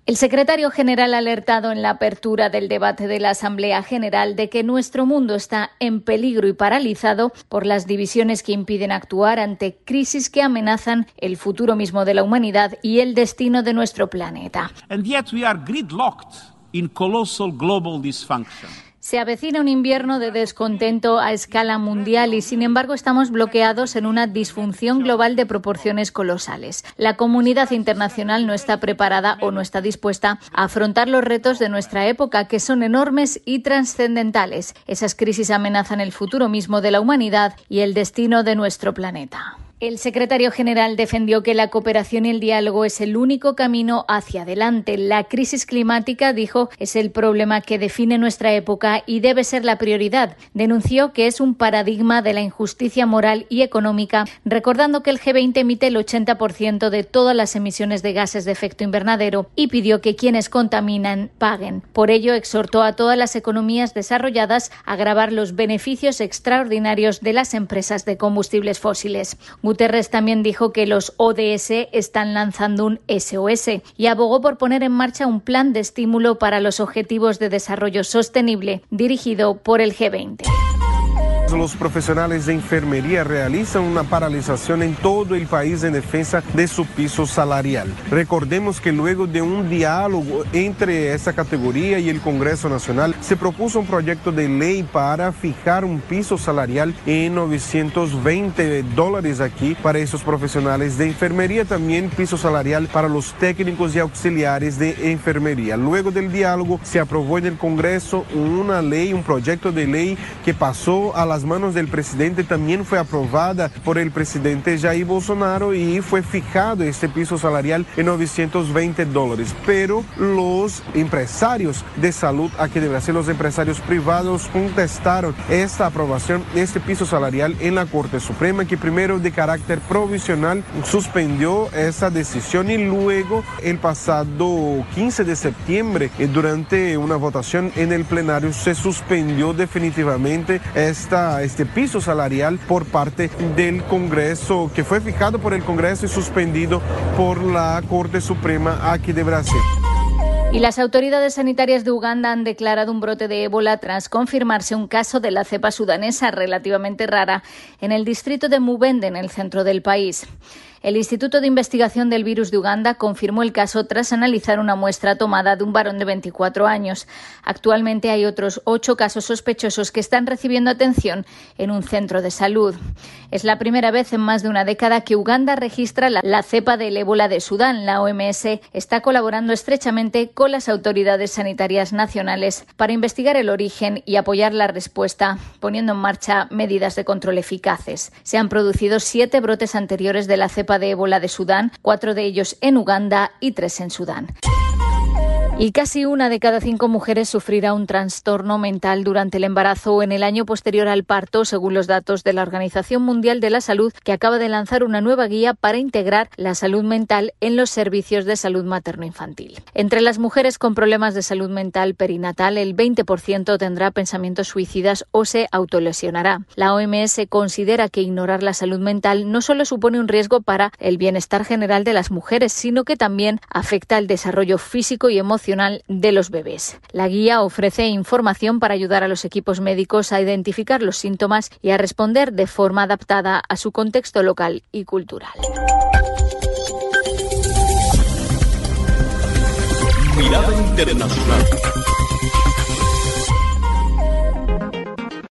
El secretario general ha alertado en la apertura del debate de la Asamblea General de que nuestro mundo está en peligro y paralizado por las divisiones que impiden actuar ante crisis que amenazan el futuro mismo de la humanidad y el destino de nuestro planeta. And yet we are gridlocked in colossal global dysfunction. Se avecina un invierno de descontento a escala mundial y, sin embargo, estamos bloqueados en una disfunción global de proporciones colosales. La comunidad internacional no está preparada o no está dispuesta a afrontar los retos de nuestra época, que son enormes y trascendentales. Esas crisis amenazan el futuro mismo de la humanidad y el destino de nuestro planeta. El secretario general defendió que la cooperación y el diálogo es el único camino hacia adelante. La crisis climática, dijo, es el problema que define nuestra época y debe ser la prioridad. Denunció que es un paradigma de la injusticia moral y económica, recordando que el G20 emite el 80% de todas las emisiones de gases de efecto invernadero y pidió que quienes contaminan paguen. Por ello, exhortó a todas las economías desarrolladas a gravar los beneficios extraordinarios de las empresas de combustibles fósiles. Guterres también dijo que los ODS están lanzando un SOS y abogó por poner en marcha un plan de estímulo para los Objetivos de Desarrollo Sostenible dirigido por el G20. Los profesionales de enfermería realizan una paralización en todo el país en defensa de su piso salarial. Recordemos que luego de un diálogo entre esa categoría y el Congreso Nacional, se propuso un proyecto de ley para fijar un piso salarial en $920 aquí para esos profesionales de enfermería, también piso salarial para los técnicos y auxiliares de enfermería. Luego del diálogo se aprobó en el Congreso una ley, un proyecto de ley que pasó a las manos del presidente, también fue aprobada por el presidente Jair Bolsonaro y fue fijado este piso salarial en $920. Pero los empresarios de salud aquí de Brasil, los empresarios privados, contestaron esta aprobación, este piso salarial en la Corte Suprema, que primero de carácter provisional suspendió esa decisión y luego el pasado 15 de septiembre, durante una votación en el plenario, se suspendió definitivamente este piso salarial por parte del Congreso, que fue fijado por el Congreso y suspendido por la Corte Suprema aquí de Brasil. Y las autoridades sanitarias de Uganda han declarado un brote de ébola tras confirmarse un caso de la cepa sudanesa relativamente rara en el distrito de Mubende, en el centro del país. El Instituto de Investigación del Virus de Uganda confirmó el caso tras analizar una muestra tomada de un varón de 24 años. Actualmente hay otros 8 casos sospechosos que están recibiendo atención en un centro de salud. Es la primera vez en más de una década que Uganda registra la cepa del ébola de Sudán. La OMS está colaborando estrechamente con las autoridades sanitarias nacionales para investigar el origen y apoyar la respuesta, poniendo en marcha medidas de control eficaces. Se han producido 7 brotes anteriores de la cepa de ébola de Sudán, 4 de ellos en Uganda y 3 en Sudán. Y casi 1 de cada 5 mujeres sufrirá un trastorno mental durante el embarazo o en el año posterior al parto, según los datos de la Organización Mundial de la Salud, que acaba de lanzar una nueva guía para integrar la salud mental en los servicios de salud materno-infantil. Entre las mujeres con problemas de salud mental perinatal, el 20% tendrá pensamientos suicidas o se autolesionará. La OMS considera que ignorar la salud mental no solo supone un riesgo para el bienestar general de las mujeres, sino que también afecta el desarrollo físico y emocional de los bebés. La guía ofrece información para ayudar a los equipos médicos a identificar los síntomas y a responder de forma adaptada a su contexto local y cultural. Mirada Internacional.